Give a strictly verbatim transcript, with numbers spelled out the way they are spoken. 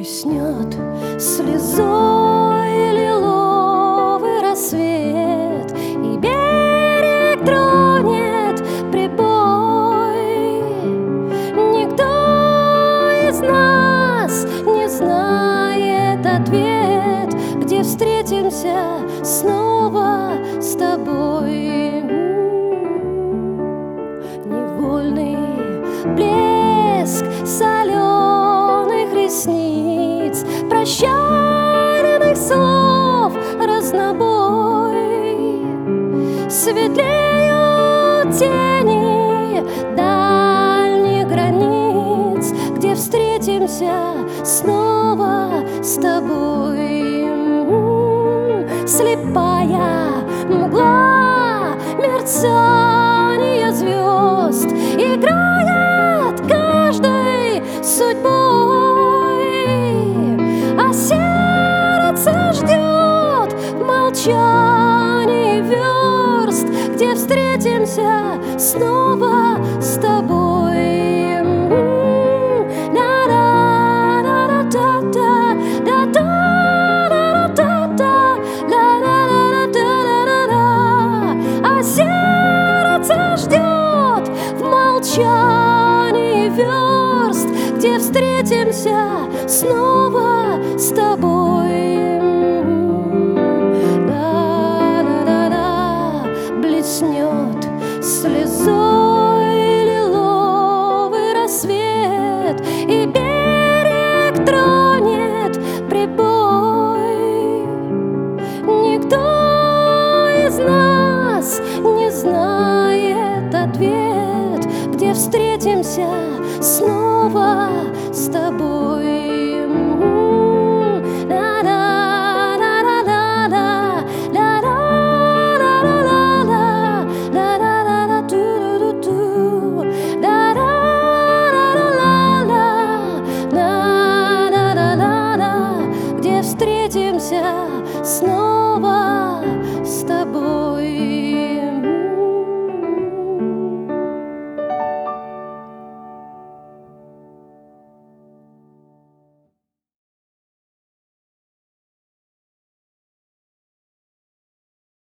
Блеснет слезой лиловый рассвет, и берег тронет прибой. Никто из нас не знает ответ, где встретимся снова с тобой. Невольный блеск соленых ресниц, прощальных слов разнобой. Светлеют тени дальних границ, где встретимся снова с тобой. Слепая мгла, мерцание звезд играет каждой судьбой, а сердце ждет в молчании верст, где встретимся снова с тобой. А сердце ждет в молчании верст, где встретимся снова с тобой.